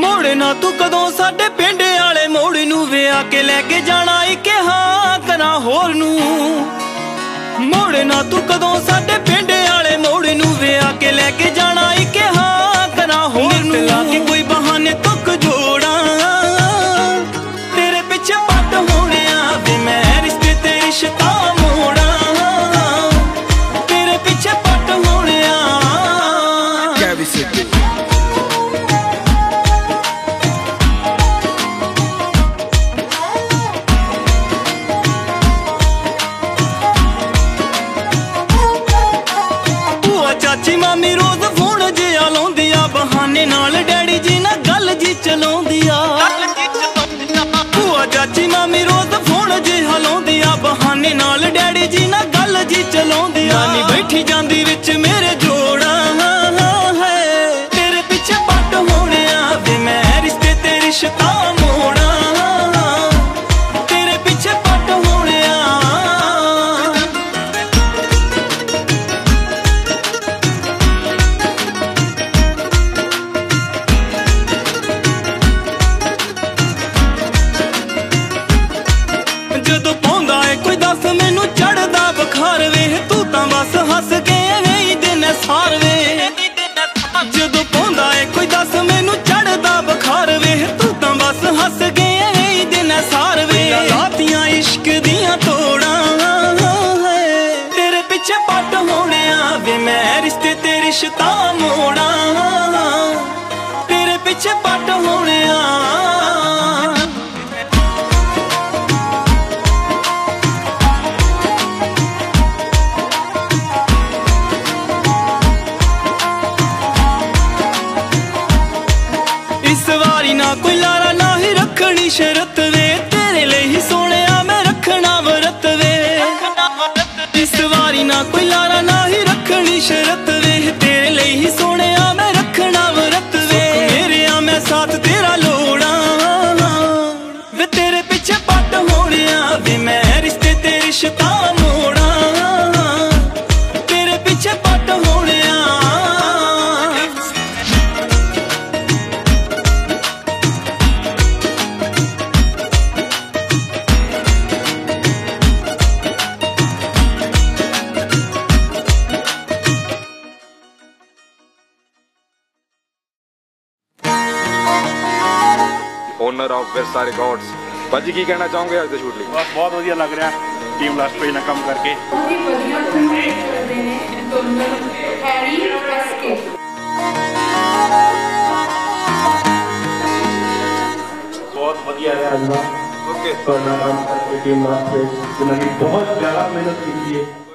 मोड़े ना तू कदों साडे पिंड आले मोड़ नू वे आके लैके जाना इके हाँ करा होर नू। मोड़े ना तू कदों साडे पिंड आले मोड़ नू वे आके लैके जाना इके हाँ करा होर नू। लाके कोई बहाने तुक जोड़ा तेरे पिछे पट होने वे मैं रिश्ते ते रिश्ता मोड़ा तेरे पिछे पट होने चाची मामी रोज फोन जिया लाउंदिया बहाने नाल डैडी जी ना गल जी चलाउंदिया। भूआ चाची मामी रोज फोन जिया लाउंदिया बहाने नाल डैडी जी ना गल जी चलाउंदिया। नानी बैठी जांदी विच मेरे जोड़ा है तेरे पिछे पट होने वे मैं रिश्ते ते रिश्ता मोड़ा तेरे पिछे पट होने। जदों पौंदा है कोई दस मैनू चढ़दा बखार वे तू तां बस हस के एवें ही दिन सार वे। जदों पौंदा है कोई दस मैनू चढ़दा बखार वे तू तां बस हस के एवें ही दिन सार वे। लातियां इश्क दियां तोड़ा तेरे पिछे पट होने वे मैं रिश्ते ते रिश्ता मोड़ा तेरे पिछे पट होने। इस वारी ना कोई लारा ना ही रखनी शरत वे तेरे लिए ही सोने मैं रखना व्रत वे। इस वारी ना कोई लारा ना ही रखनी शरत वे तेरे लिए ही सोने मैं रखना व्रत वे। मेरे मैं साथ तेरा लोड़ा वे तेरे पिछे पट होने वे मैं रिश्ते ते रिश्ता मोड़ा तेरे पिछे पट होने। ओनर ऑफ विरसा रिकॉर्ड्स भाजी की कहना चाहोगे आज दे शूट ਲਈ? बस बहुत ਵਧੀਆ ਲੱਗ ਰਿਹਾ ਟੀਮ ਲਾਸਟ ਪੇਜ ਨਾਲ ਕੰਮ ਕਰਕੇ। बहुत ਵਧੀਆ ਰਿਹਾ ਅੱਜ ਦਾ। ਓਕੇ ਤੁਹਾਡਾ ਕੰਮ ਕਰਕੇ ਟੀਮ ਲਾਸਟ ਪੇਜ ਜਿਨ੍ਹਾਂ ਨੇ ਬਹੁਤ ਜ਼ਿਆਦਾ ਮਿਹਨਤ ਕੀਤੀ ਹੈ।